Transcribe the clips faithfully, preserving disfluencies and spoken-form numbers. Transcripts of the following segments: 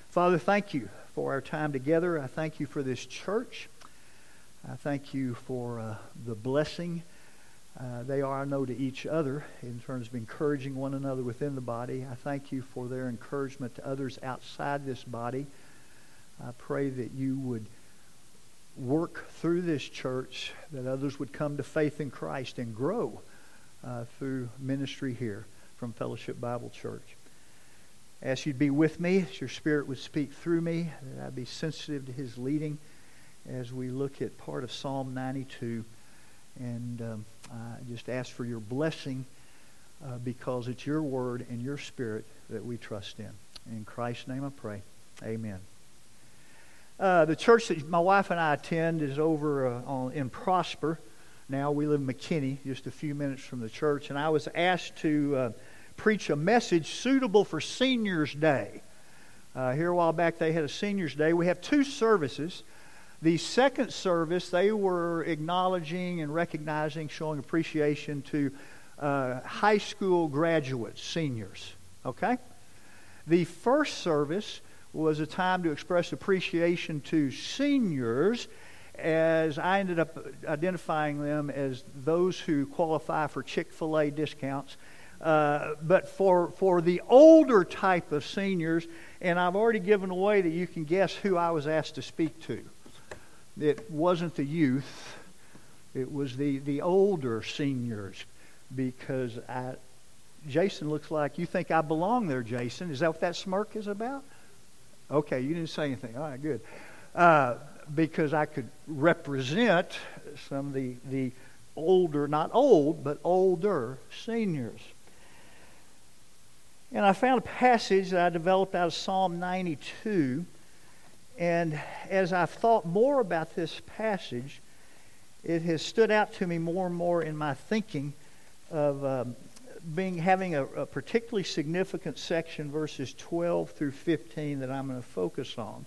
Father, thank you for our time together. I thank you for this church. I thank you for uh, the blessing uh, they are, I know, to each other in terms of encouraging one another within the body. I thank you for their encouragement to others outside this body. I pray that you would work through this church, that others would come to faith in Christ and grow uh, through ministry here from Fellowship Bible Church. I ask you to be with me, as your Spirit would speak through me, that I'd be sensitive to His leading as we look at part of Psalm ninety-two. And um, I just ask for your blessing uh, because it's your word and your Spirit that we trust in. In Christ's name I pray. Amen. Uh, the church that my wife and I attend is over uh, on, in Prosper. Now we live in McKinney, just a few minutes from the church. And I was asked to uh, preach a message suitable for Seniors Day. Uh, here a while back they had a Seniors Day. We have two services. The second service, they were acknowledging and recognizing, showing appreciation to uh, high school graduates, seniors. Okay? The first service was a time to express appreciation to seniors, as I ended up identifying them as those who qualify for Chick-fil-A discounts. Uh, but for, for the older type of seniors, and I've already given away that you can guess who I was asked to speak to. It wasn't the youth. It was the, the older seniors, because I, Jason looks like you think I belong there, Jason. Is that what that smirk is about? Okay, you didn't say anything. All right, good. Uh, because I could represent some of the, the older, not old, but older seniors. And I found a passage that I developed out of Psalm ninety-two. And as I've thought more about this passage, it has stood out to me more and more in my thinking of um, being having a, a particularly significant section, verses twelve through fifteen, that I'm going to focus on.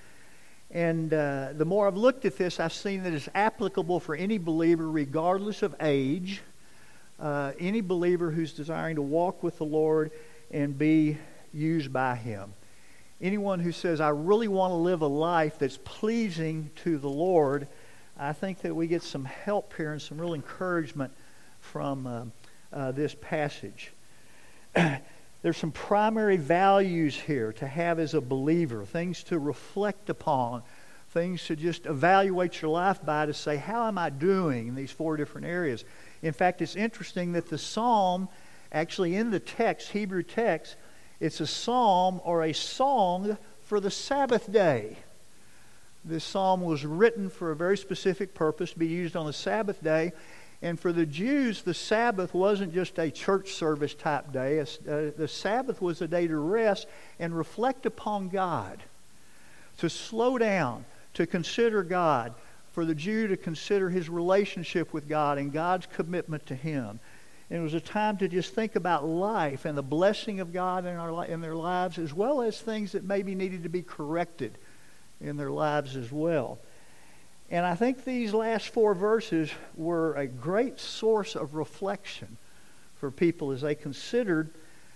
And uh, the more I've looked at this, I've seen that it's applicable for any believer, regardless of age, uh, any believer who's desiring to walk with the Lord and be used by Him. Anyone who says, I really want to live a life that's pleasing to the Lord, I think that we get some help here and some real encouragement from uh, uh, this passage. There's some primary values here to have as a believer, things to reflect upon, things to just evaluate your life by, to say, how am I doing in these four different areas? In fact, it's interesting that the psalm, actually in the text, Hebrew text, it's a psalm or a song for the Sabbath day. This psalm was written for a very specific purpose, to be used on the Sabbath day. And for the Jews, the Sabbath wasn't just a church service type day. The Sabbath was a day to rest and reflect upon God, to slow down, to consider God, for the Jew to consider his relationship with God and God's commitment to him. And it was a time to just think about life and the blessing of God in, our, in their lives, as well as things that maybe needed to be corrected in their lives as well. And I think these last four verses were a great source of reflection for people as they considered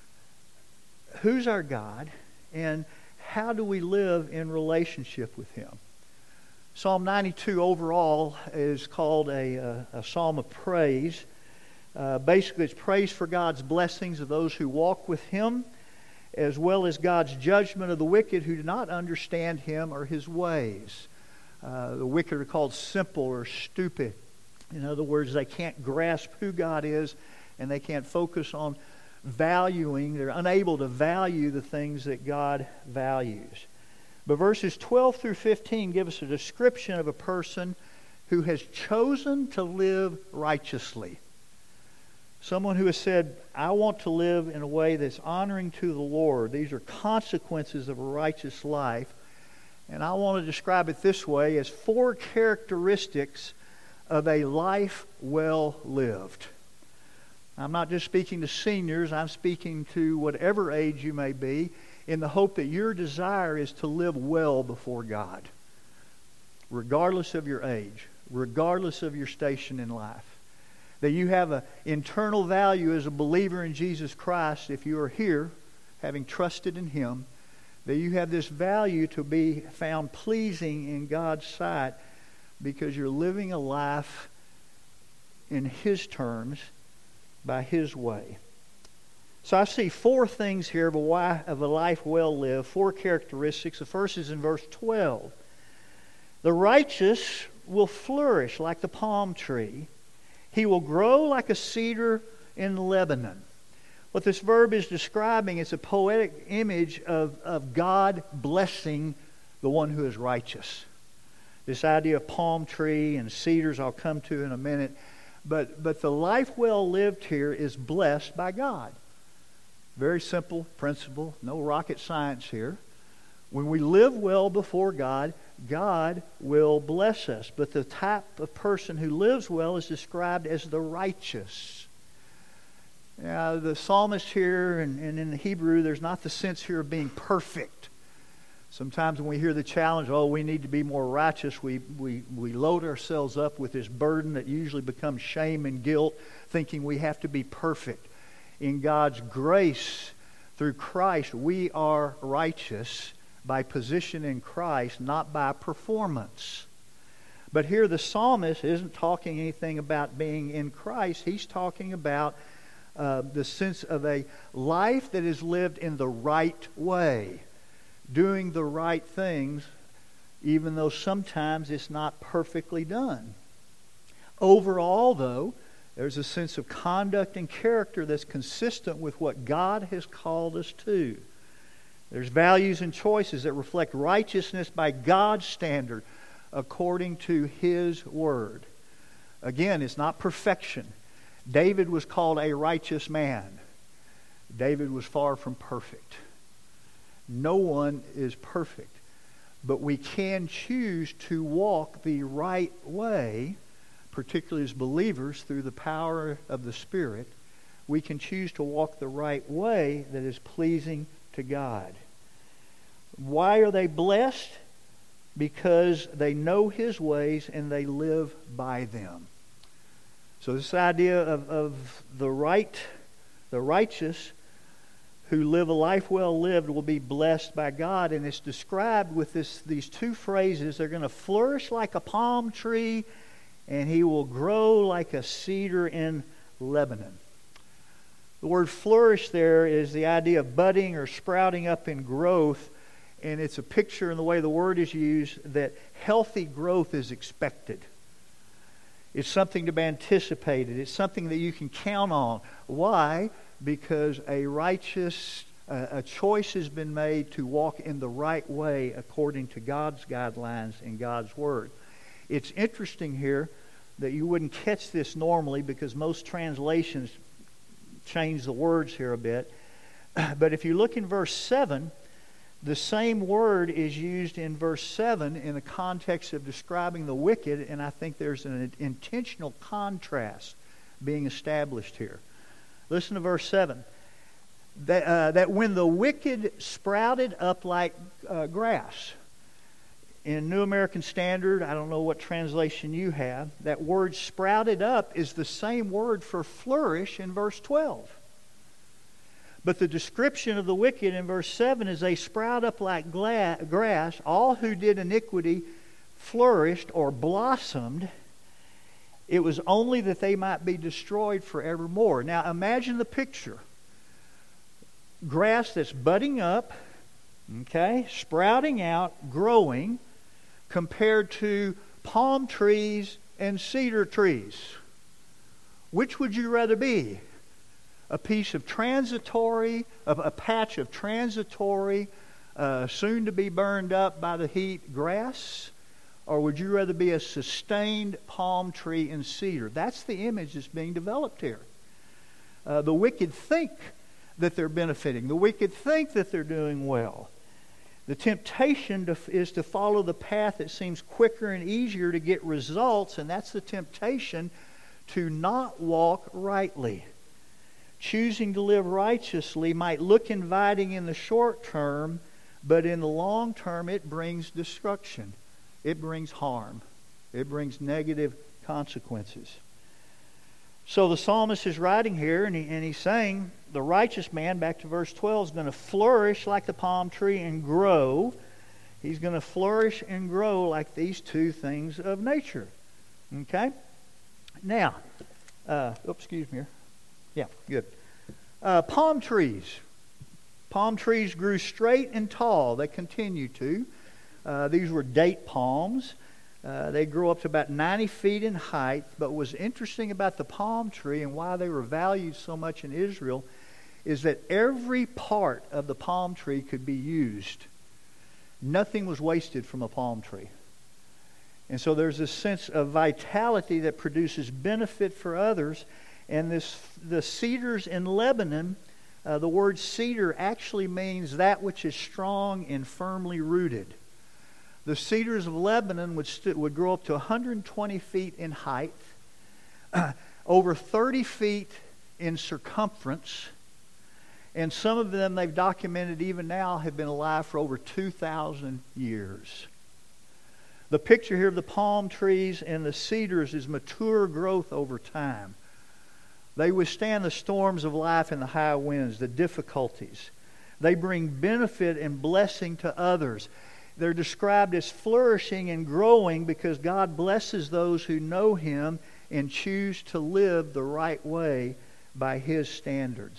who's our God and how do we live in relationship with Him. Psalm ninety-two overall is called a, a, a psalm of praise. Uh, basically, it's praise for God's blessings of those who walk with Him, as well as God's judgment of the wicked who do not understand Him or His ways. Uh, the wicked are called simple or stupid. In other words, they can't grasp who God is, and they can't focus on valuing. They're unable to value the things that God values. But verses twelve through fifteen give us a description of a person who has chosen to live righteously. Someone who has said, I want to live in a way that's honoring to the Lord. These are consequences of a righteous life. And I want to describe it this way as four characteristics of a life well lived. I'm not just speaking to seniors. I'm speaking to whatever age you may be, in the hope that your desire is to live well before God, regardless of your age, regardless of your station in life. That you have an internal value as a believer in Jesus Christ, if you are here, having trusted in Him, that you have this value to be found pleasing in God's sight because you're living a life in His terms, by His way. So I see four things here of a, wi- of a life well lived, four characteristics. The first is in verse twelve. The righteous will flourish like the palm tree. He will grow like a cedar in Lebanon. What this verb is describing is a poetic image of, of God blessing the one who is righteous. This idea of palm tree and cedars I'll come to in a minute. But, but the life well lived here is blessed by God. Very simple principle, no rocket science here. When we live well before God, God will bless us. But the type of person who lives well is described as the righteous. Now, the psalmist here, and, and in the Hebrew, there's not the sense here of being perfect. Sometimes when we hear the challenge, oh, we need to be more righteous, we, we, we load ourselves up with this burden that usually becomes shame and guilt, thinking we have to be perfect. In God's grace, through Christ, we are righteous by position in Christ, not by performance. But here the psalmist isn't talking anything about being in Christ. He's talking about uh, the sense of a life that is lived in the right way, doing the right things, even though sometimes it's not perfectly done. Overall, though, there's a sense of conduct and character that's consistent with what God has called us to. There's values and choices that reflect righteousness by God's standard according to His Word. Again, it's not perfection. David was called a righteous man. David was far from perfect. No one is perfect. But we can choose to walk the right way, particularly as believers, through the power of the Spirit. We can choose to walk the right way that is pleasing to God. Why are they blessed? Because they know His ways and they live by them. So this idea of, of the right, the righteous who live a life well lived will be blessed by God. And it's described with this, these two phrases. They're going to flourish like a palm tree, and he will grow like a cedar in Lebanon. The word flourish there is the idea of budding or sprouting up in growth. And it's a picture in the way the word is used that healthy growth is expected. It's something to be anticipated. It's something that you can count on. Why? Because a righteous, uh, a choice has been made to walk in the right way according to God's guidelines and God's Word. It's interesting here that you wouldn't catch this normally because most translations change the words here a bit. But if you look in verse seven, the same word is used in verse seven in the context of describing the wicked, and I think there's an intentional contrast being established here. Listen to verse seven. That, uh, that when the wicked sprouted up like uh, grass. In New American Standard, I don't know what translation you have, that word sprouted up is the same word for flourish in verse twelve. But the description of the wicked in verse seven is they sprout up like gla- grass. All who did iniquity flourished or blossomed. It was only that they might be destroyed forevermore. Now imagine the picture. Grass that's budding up, okay, sprouting out, growing, compared to palm trees and cedar trees. Which would you rather be? A piece of transitory, of a patch of transitory, uh, soon to be burned up by the heat grass? Or would you rather be a sustained palm tree and cedar? That's the image that's being developed here. Uh, the wicked think that they're benefiting. The wicked think that they're doing well. The temptation to, is to follow the path that seems quicker and easier to get results, and that's the temptation to not walk rightly. Choosing to live righteously might look inviting in the short term, but in the long term it brings destruction. It brings harm. It brings negative consequences. So the psalmist is writing here, and, he, and he's saying the righteous man, back to verse twelve, is going to flourish like the palm tree and grow. He's going to flourish and grow like these two things of nature. Okay? Now, uh, oops, excuse me here. Yeah, good. Uh, palm trees. Palm trees grew straight and tall. They continue to. Uh, these were date palms. Uh, they grew up to about ninety feet in height. But what was interesting about the palm tree and why they were valued so much in Israel is that every part of the palm tree could be used. Nothing was wasted from a palm tree. And so there's this sense of vitality that produces benefit for others. And this, the cedars in Lebanon, uh, the word cedar actually means that which is strong and firmly rooted. The cedars of Lebanon would, st- would grow up to one hundred twenty feet in height, uh, over thirty feet in circumference, and some of them they've documented even now have been alive for over two thousand years. The picture here of the palm trees and the cedars is mature growth over time. They withstand the storms of life and the high winds, the difficulties. They bring benefit and blessing to others. They're described as flourishing and growing because God blesses those who know Him and choose to live the right way by His standards.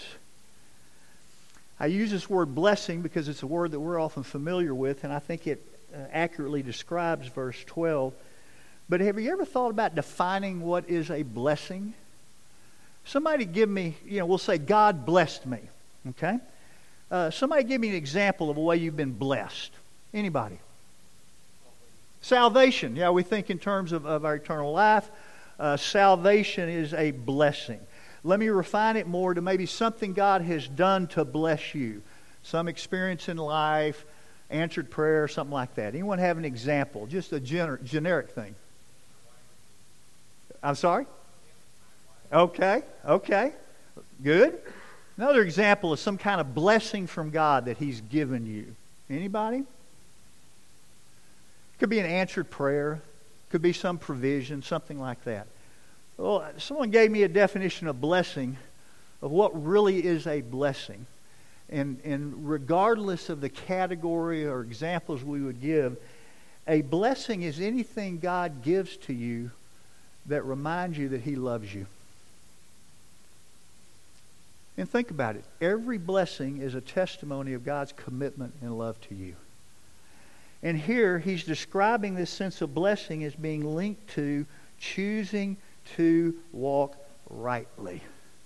I use this word blessing because it's a word that we're often familiar with, and I think it uh, accurately describes verse twelve. But have you ever thought about defining what is a blessing? Somebody give me, you know, we'll say, God blessed me. Okay? Uh, somebody give me an example of a way you've been blessed. Anybody? Salvation. Yeah, we think in terms of, of our eternal life. Uh, salvation is a blessing. Let me refine it more to maybe something God has done to bless you. Some experience in life, answered prayer, something like that. Anyone have an example? Just a gener- generic thing. I'm sorry? Okay, okay. Good. Another example is some kind of blessing from God that He's given you. Anybody? Could be an answered prayer. Could be some provision, something like that. Well, someone gave me a definition of blessing, of what really is a blessing. And, and regardless of the category or examples we would give, a blessing is anything God gives to you that reminds you that He loves you. And think about it. Every blessing is a testimony of God's commitment and love to you. And here He's describing this sense of blessing as being linked to choosing to walk rightly.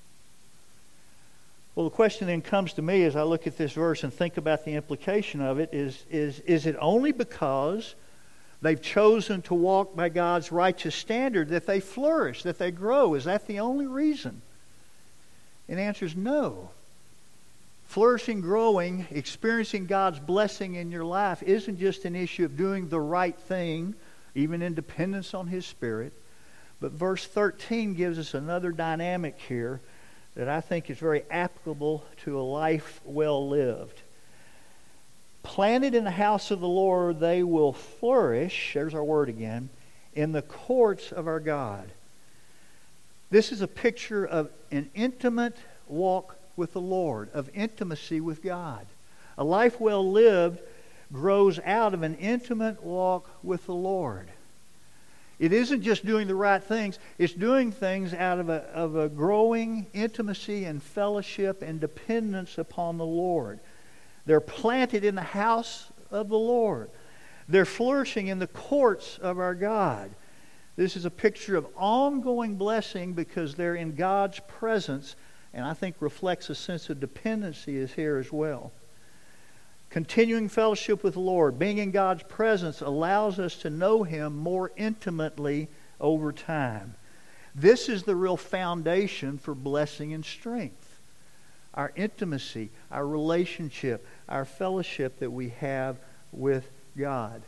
Well, the question then comes to me as I look at this verse and think about the implication of it is, is, is it only because they've chosen to walk by God's righteous standard that they flourish, that they grow? Is that the only reason? And the answer is no. Flourishing, growing, experiencing God's blessing in your life isn't just an issue of doing the right thing, even in dependence on His Spirit. But verse thirteen gives us another dynamic here that I think is very applicable to a life well lived. Planted in the house of the Lord, they will flourish, there's our word again, in the courts of our God. This is a picture of an intimate walk with the Lord, of intimacy with God. A life well lived grows out of an intimate walk with the Lord. It isn't just doing the right things, it's doing things out of a, of a growing intimacy and fellowship and dependence upon the Lord. They're planted in the house of the Lord. They're flourishing in the courts of our God. This is a picture of ongoing blessing because they're in God's presence, and I think reflects a sense of dependency is here as well. Continuing fellowship with the Lord, being in God's presence, allows us to know Him more intimately over time. This is the real foundation for blessing and strength. Our intimacy, our relationship, our fellowship that we have with God.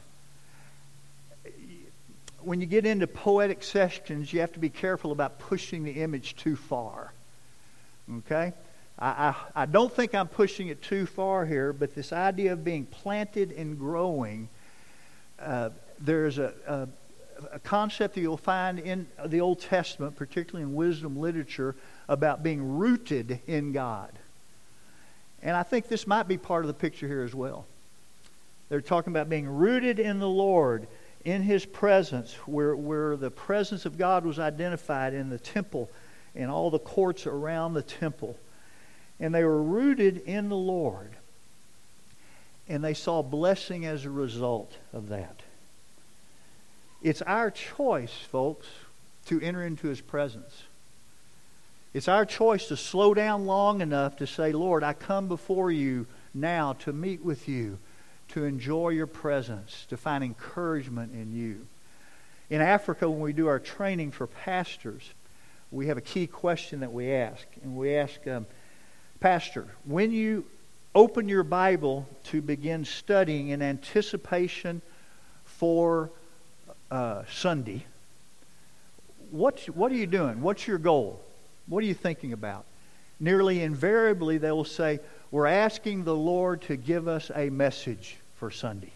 When you get into poetic sections, you have to be careful about pushing the image too far. Okay? I, I, I don't think I'm pushing it too far here, but this idea of being planted and growing, uh, there's a, a, a concept that you'll find in the Old Testament, particularly in wisdom literature, about being rooted in God. And I think this might be part of the picture here as well. They're talking about being rooted in the Lord, in His presence, where, where the presence of God was identified in the temple and all the courts around the temple. And they were rooted in the Lord. And they saw blessing as a result of that. It's our choice, folks, to enter into His presence. It's our choice to slow down long enough to say, Lord, I come before you now to meet with you, to enjoy your presence, to find encouragement in you. In Africa, when we do our training for pastors, we have a key question that we ask. And we ask, um, Pastor, when you open your Bible to begin studying in anticipation for uh, Sunday, what, what are you doing? What's your goal? What are you thinking about? Nearly invariably, they will say, we're asking the Lord to give us a message for Sunday.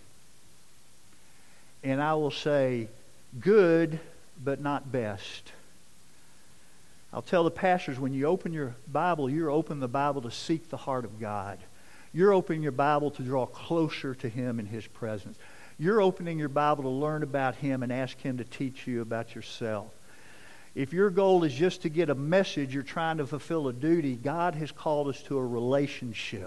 And I will say, good, but not best. I'll tell the pastors, when you open your Bible, you're opening the Bible to seek the heart of God. You're opening your Bible to draw closer to Him in His presence. You're opening your Bible to learn about Him and ask Him to teach you about yourself. If your goal is just to get a message, you're trying to fulfill a duty, God has called us to a relationship,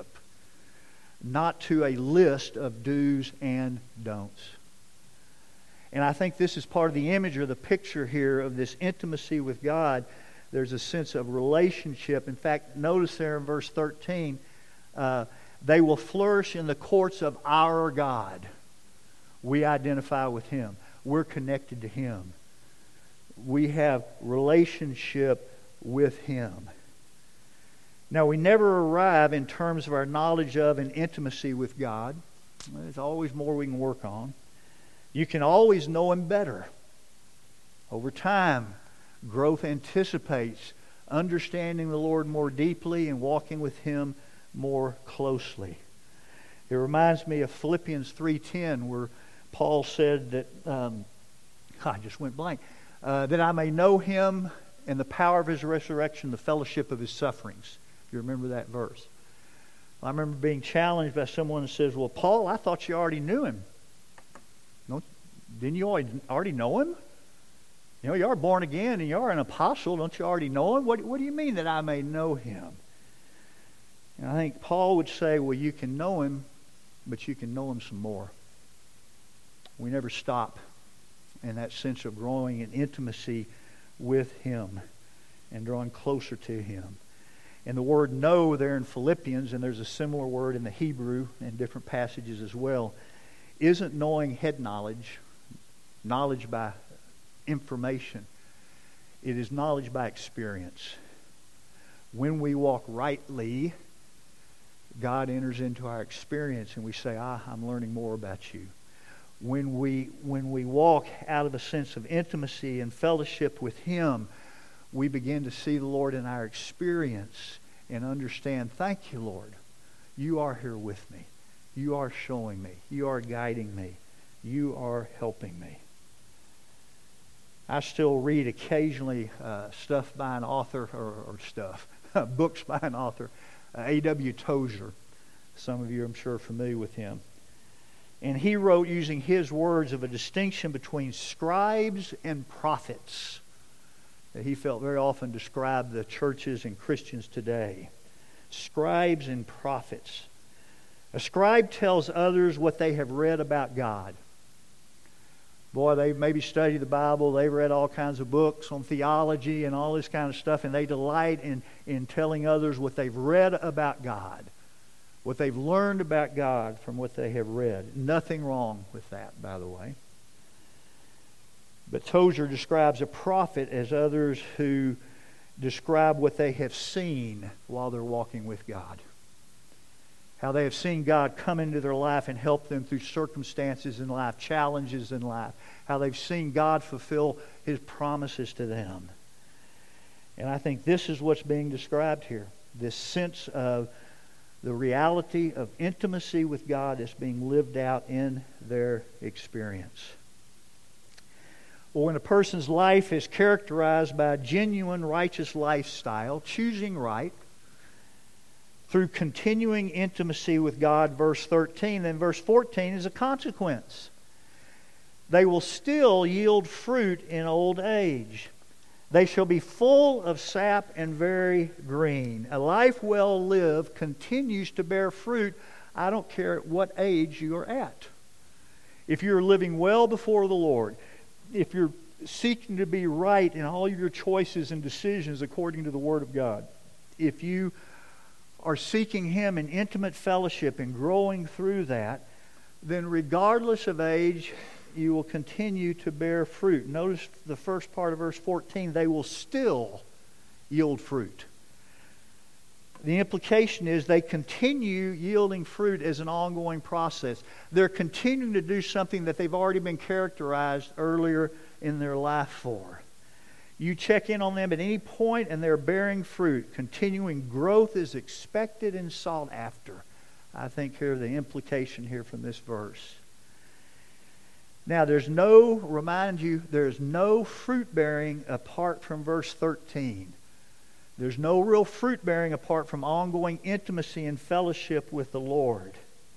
not to a list of do's and don'ts. And I think this is part of the image or the picture here of this intimacy with God. There's a sense of relationship. In fact, notice there in verse thirteen, uh, they will flourish in the courts of our God. We identify with Him. We're connected to Him. We have relationship with Him. Now, we never arrive in terms of our knowledge of and intimacy with God. There's always more we can work on. You can always know Him better. Over time, growth anticipates understanding the Lord more deeply and walking with Him more closely. It reminds me of Philippians three ten, where Paul said that, um, I just went blank, uh, that I may know Him and the power of His resurrection, the fellowship of His sufferings. If you remember that verse. I remember being challenged by someone who says, well, Paul, I thought you already knew Him. No, didn't you already know Him? You know, you are born again and you are an apostle. Don't you already know Him? What, what do you mean that I may know Him? And I think Paul would say, well, you can know Him, but you can know Him some more. We never stop in that sense of growing in intimacy with Him and drawing closer to Him. And the word know there in Philippians, and there's a similar word in the Hebrew in different passages as well, isn't knowing head knowledge, knowledge by information. It is knowledge by experience. When we walk rightly, God enters into our experience and we say, ah, I'm learning more about you. When we, when we walk out of a sense of intimacy and fellowship with Him, we begin to see the Lord in our experience and understand, thank you, Lord. You are here with me. You are showing me. You are guiding me. You are helping me. I still read occasionally uh, stuff by an author, or, or stuff, books by an author, uh, A W Tozer. Some of you, I'm sure, are familiar with him. And he wrote using his words of a distinction between scribes and prophets that he felt very often described the churches and Christians today. Scribes and prophets. A scribe tells others what they have read about God. Boy, they've maybe studied the Bible, they've read all kinds of books on theology and all this kind of stuff, and they delight in, in telling others what they've read about God, what they've learned about God from what they have read. Nothing wrong with that, by the way. But Tozer describes a prophet as others who describe what they have seen while they're walking with God. How they have seen God come into their life and help them through circumstances in life, challenges in life. How they've seen God fulfill His promises to them. And I think this is what's being described here. This sense of the reality of intimacy with God is being lived out in their experience. Well, when a person's life is characterized by a genuine righteous lifestyle, choosing right, through continuing intimacy with God, verse thirteen. Then verse fourteen is a consequence. They will still yield fruit in old age. They shall be full of sap and very green. A life well lived continues to bear fruit. I don't care at what age you are at. If you're living well before the Lord, if you're seeking to be right in all your choices and decisions according to the Word of God, if you are seeking Him in intimate fellowship and growing through that, then regardless of age, you will continue to bear fruit. Notice the first part of verse fourteen, they will still yield fruit. The implication is they continue yielding fruit as an ongoing process. They're continuing to do something that they've already been characterized earlier in their life for. You check in on them at any point and they're bearing fruit. Continuing growth is expected and sought after. I think here the implication here from this verse. Now there's no, remind you, there's no fruit bearing apart from verse thirteen. There's no real fruit bearing apart from ongoing intimacy and fellowship with the Lord.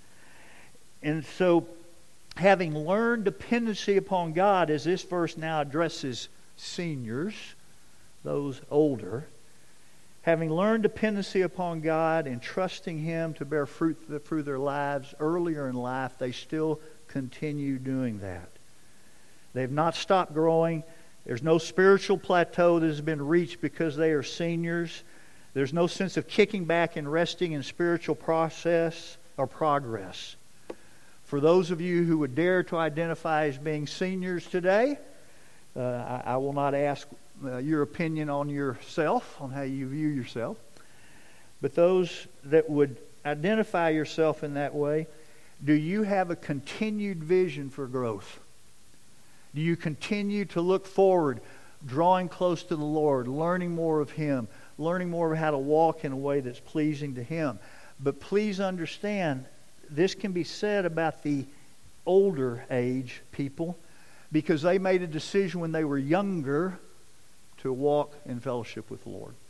And so, having learned dependency upon God, as this verse now addresses seniors, those older, having learned dependency upon God and trusting Him to bear fruit through their lives earlier in life, they still continue doing that. They've not stopped growing. There's no spiritual plateau that has been reached because they are seniors. There's no sense of kicking back and resting in spiritual process or progress. For those of you who would dare to identify as being seniors today, uh, I, I will not ask uh, your opinion on yourself, on how you view yourself. But those that would identify yourself in that way, do you have a continued vision for growth? Do you continue to look forward, drawing close to the Lord, learning more of Him, learning more of how to walk in a way that's pleasing to Him? But please understand, this can be said about the older age people because they made a decision when they were younger to walk in fellowship with the Lord,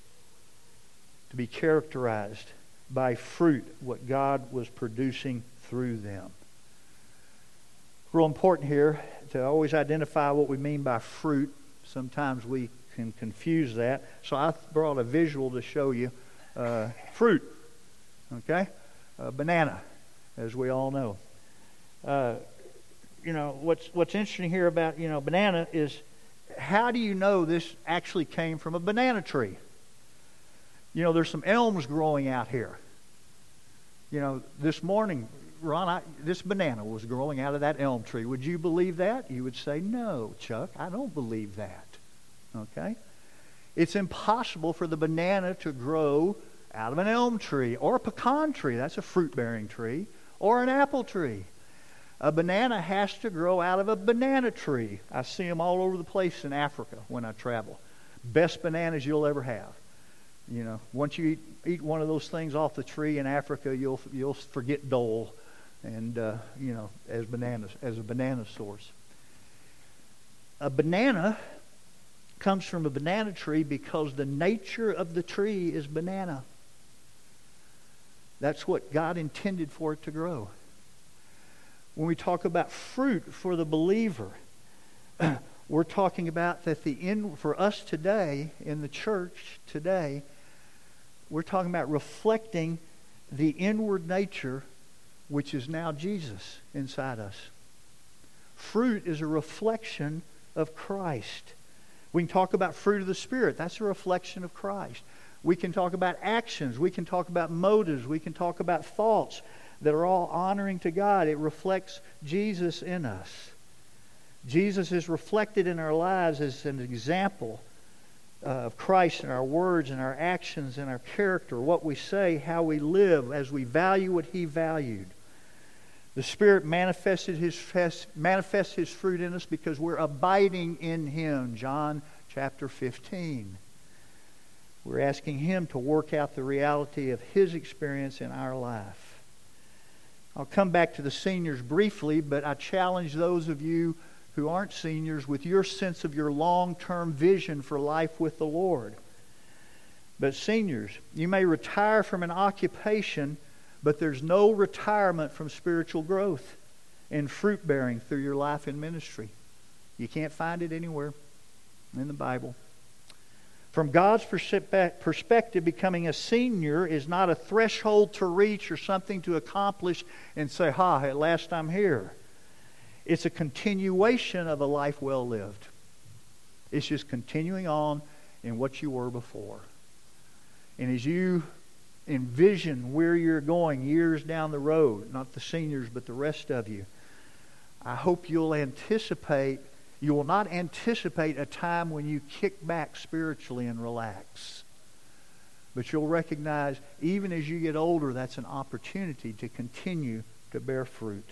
to be characterized by fruit, what God was producing through them. Real important here to always identify what we mean by fruit. Sometimes we can confuse that. So I brought a visual to show you uh, fruit. Okay? A banana, as we all know. Uh, you know, what's what's interesting here about, you know, banana is, how do you know this actually came from a banana tree? You know, there's some elms growing out here. You know, this morning, Ron, I, this banana was growing out of that elm tree. Would you believe that? You would say, no, Chuck, I don't believe that. Okay? It's impossible for the banana to grow out of an elm tree or a pecan tree. That's a fruit-bearing tree. Or an apple tree. A banana has to grow out of a banana tree. I see them all over the place in Africa when I travel. Best bananas you'll ever have. You know, once you eat, eat one of those things off the tree in Africa, you'll you'll forget dole. And, uh, you know, as bananas, as a banana source. A banana comes from a banana tree because the nature of the tree is banana. That's what God intended for it to grow. When we talk about fruit for the believer, we're talking about that the in, for us today, in the church today, we're talking about reflecting the inward nature which is now Jesus inside us. Fruit is a reflection of Christ. We can talk about fruit of the Spirit. That's a reflection of Christ. We can talk about actions. We can talk about motives. We can talk about thoughts that are all honoring to God. It reflects Jesus in us. Jesus is reflected in our lives as an example of Christ in our words and our actions and our character, what we say, how we live, as we value what He valued. The Spirit manifested his, manifests His fruit in us because we're abiding in Him. John chapter fifteen. We're asking Him to work out the reality of His experience in our life. I'll come back to the seniors briefly, but I challenge those of you who aren't seniors with your sense of your long-term vision for life with the Lord. But seniors, you may retire from an occupation, but there's no retirement from spiritual growth and fruit bearing through your life in ministry. You can't find it anywhere in the Bible. From God's perspective, becoming a senior is not a threshold to reach or something to accomplish and say, ha, at last I'm here. It's a continuation of a life well lived. It's just continuing on in what you were before. And as you envision where you're going years down the road, not the seniors, but the rest of you, I hope you'll anticipate You will not anticipate a time when you kick back spiritually and relax. But you'll recognize, even as you get older, that's an opportunity to continue to bear fruit.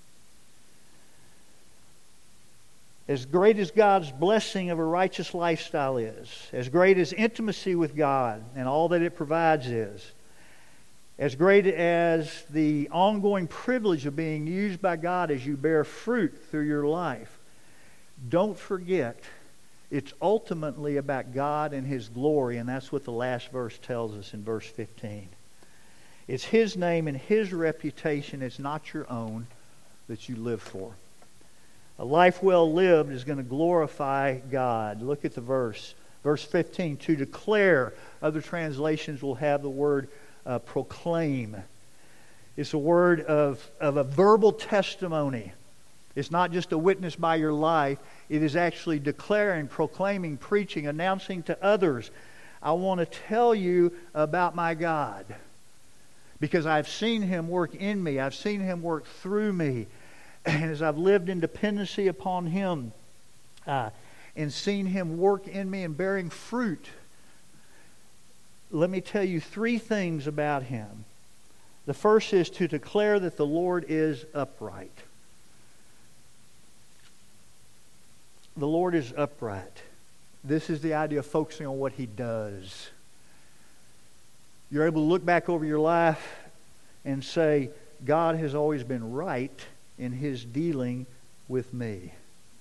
As great as God's blessing of a righteous lifestyle is, as great as intimacy with God and all that it provides is, as great as the ongoing privilege of being used by God as you bear fruit through your life, don't forget, it's ultimately about God and His glory, and that's what the last verse tells us in verse fifteen. It's His name and His reputation, it's not your own, that you live for. A life well lived is going to glorify God. Look at the verse. Verse fifteen, to declare. Other translations will have the word uh, proclaim. It's a word of, of a verbal testimony. It's not just a witness by your life. It is actually declaring, proclaiming, preaching, announcing to others, I want to tell you about my God. Because I've seen Him work in me. I've seen Him work through me. And as I've lived in dependency upon Him uh, and seen Him work in me and bearing fruit, let me tell you three things about Him. The first is to declare that the Lord is upright. The Lord is upright. This is the idea of focusing on what He does. You're able to look back over your life and say, God has always been right in His dealing with me.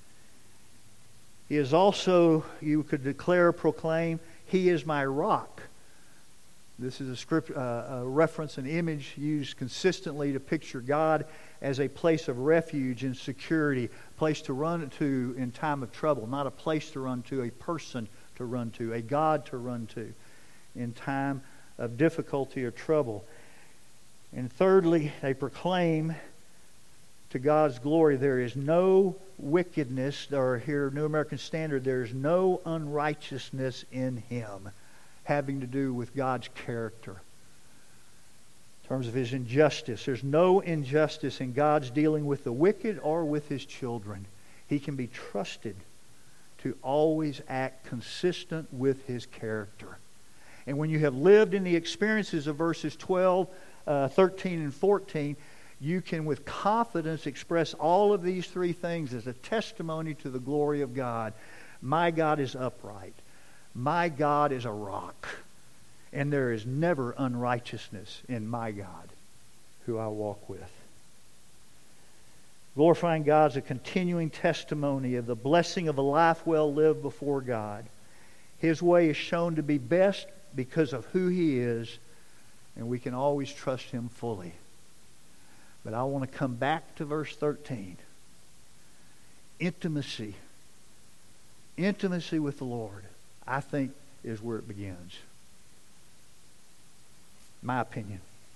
He is also, you could declare, proclaim, He is my rock. This is a, script, uh, a reference, an image used consistently to picture God as a place of refuge and security, a place to run to in time of trouble, not a place to run to, a person to run to, a God to run to in time of difficulty or trouble. And thirdly, they proclaim to God's glory, there is no wickedness, or here, New American Standard, there is no unrighteousness in Him, having to do with God's character. In terms of His injustice, there's no injustice in God's dealing with the wicked or with His children. He can be trusted to always act consistent with His character. And when you have lived in the experiences of verses twelve, uh, thirteen, and fourteen, you can with confidence express all of these three things as a testimony to the glory of God. My God is upright. My God is a rock. And there is never unrighteousness in my God, who I walk with. Glorifying God is a continuing testimony of the blessing of a life well lived before God. His way is shown to be best because of who He is, and we can always trust Him fully. But I want to come back to verse thirteen. Intimacy. Intimacy with the Lord, I think, is where it begins. My opinion.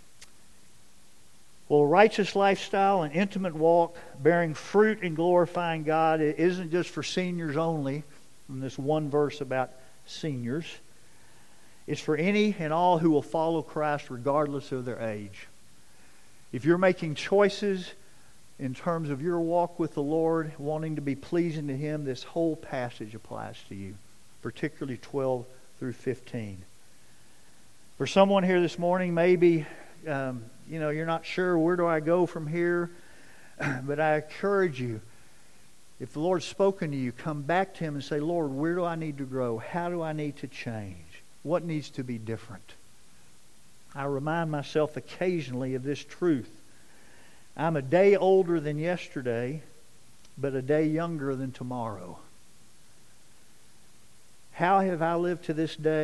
Well, a righteous lifestyle, an intimate walk, bearing fruit and glorifying God, it isn't just for seniors only, in this one verse about seniors. It's for any and all who will follow Christ regardless of their age. If you're making choices in terms of your walk with the Lord, wanting to be pleasing to Him, this whole passage applies to you, particularly twelve through fifteen. For someone here this morning, maybe um, you know you're not sure, where do I go from here? But I encourage you, if the Lord's spoken to you, come back to Him and say, Lord, where do I need to grow? How do I need to change? What needs to be different? I remind myself occasionally of this truth. I'm a day older than yesterday, but a day younger than tomorrow. How have I lived to this day?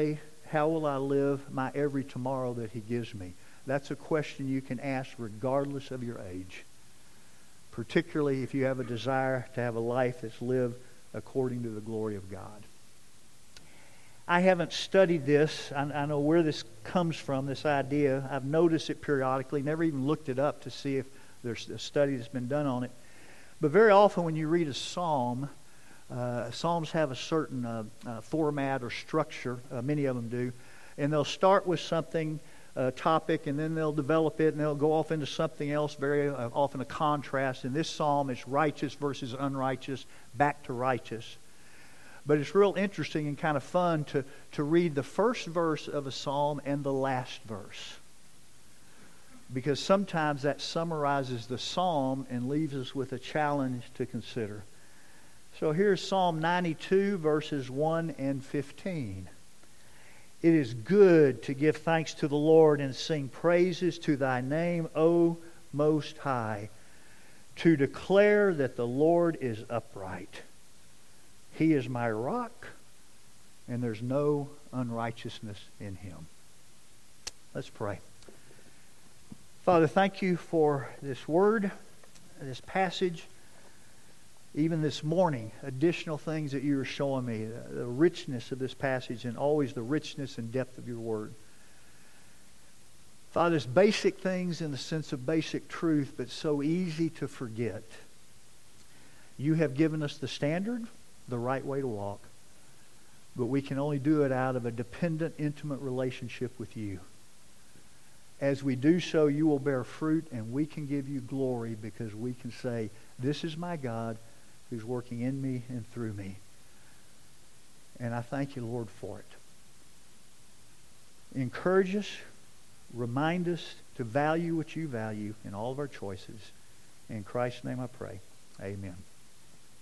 how will I live my every tomorrow that He gives me? That's a question you can ask regardless of your age, particularly if you have a desire to have a life that's lived according to the glory of God. I haven't studied this. I, I know where this comes from, this idea. I've noticed it periodically, never even looked it up to see if there's a study that's been done on it. But very often when you read a psalm, uh, psalms have a certain uh, uh, format or structure, uh, many of them do, and they'll start with something, a topic, and then they'll develop it, and they'll go off into something else, very uh, often a contrast. In this psalm, it's righteous versus unrighteous, back to righteous. But it's real interesting and kind of fun to, to read the first verse of a psalm and the last verse, because sometimes that summarizes the psalm and leaves us with a challenge to consider. So here's Psalm ninety-two, verses one and fifteen. It is good to give thanks to the Lord and sing praises to Thy name, O Most High, to declare that the Lord is upright. He is my rock, and there's no unrighteousness in Him. Let's pray. Father, thank You for this word, this passage, even this morning, additional things that You are showing me, the richness of this passage and always the richness and depth of Your word. Father, there's basic things in the sense of basic truth, but so easy to forget. You have given us the standard, the right way to walk, but we can only do it out of a dependent, intimate relationship with You. As we do so, You will bear fruit, and we can give You glory because we can say, this is my God who's working in me and through me. And I thank You, Lord, for it. Encourage us, remind us to value what You value in all of our choices. In Christ's name I pray. Amen.